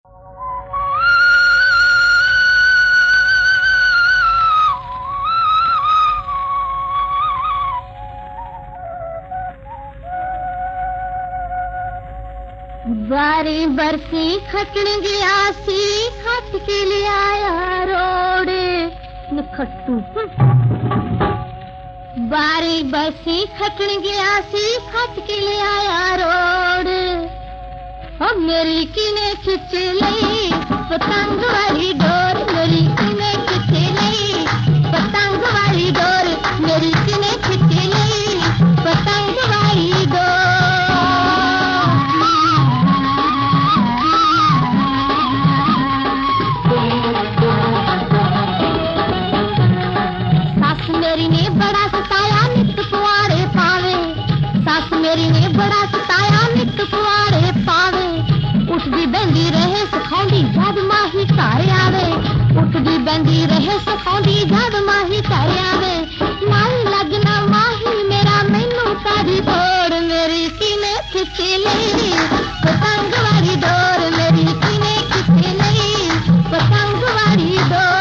बारी बरसी खटन गया सी खट के ले आया रोड़े नखट्टू। बारी बरसी खटन गया सी खट के ले आया रोड़। ओ मेरी किने खिच लई पतंग वाली डोर, मेरी किने खिच लई पतंग वाली डोर, मेरी किने खिच लई पतंग वाली डोर। मेरी ने बड़ा सताया नित कुआरे पावे, सास मेरी ने बड़ा सताया नित कुआरे पावे। उठदी बहंदी रहे सिखाउंदी जद माही घर आवे, उठदी बहंदी रहे सिखाउंदी जद माही घर आवे। नाल लगना माही मेरा मैनू कादी तोड़, मेरी किने खिच लई पतंग वाली डोर, मेरी किने खिच लई पतंग वाली डोर।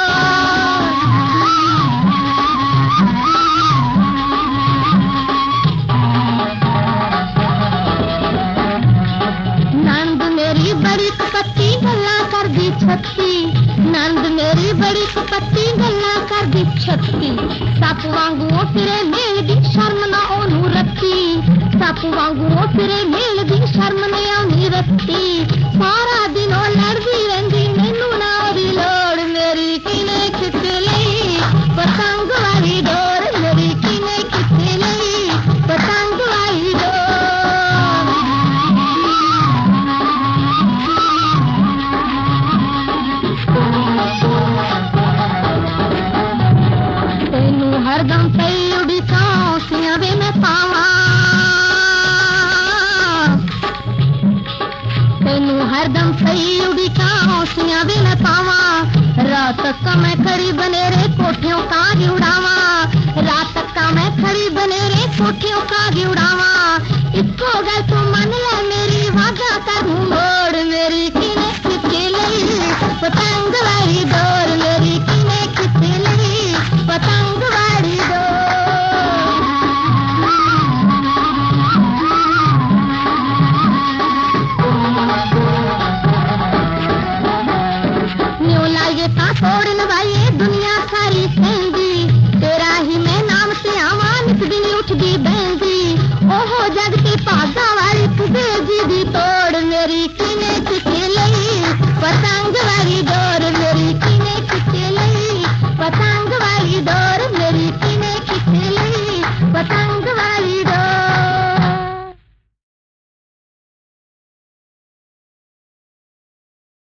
नंद मेरी बड़ी कपत्ती गल्ला कर दी छत्ती। सप वांगू फिरे मेल दी शर्म ना ओनू रत्ती, सप वांगू फिरे मेल दी शर्म ने ओनी रत्ती। सारा दिन ओ लड़दी रहिंदी मैनू ना ओदी लोड़, मेरी किने खिच लई पतंग वाली डोर, मेरी किने खिच लई पतंग वाली डोर। हरदम पई उड़ी कांसियां वे मैं पावा, तेनू हरदम पई उड़ी कांसियां वे मैं पावा। रात का मैं खड़ी बनेरे कोठियों का उड़ावा, रात का मैं खड़ी बनेरे कोठियों का उड़ावा। इको गल तू मन ले मेरी वादा करूं मोर,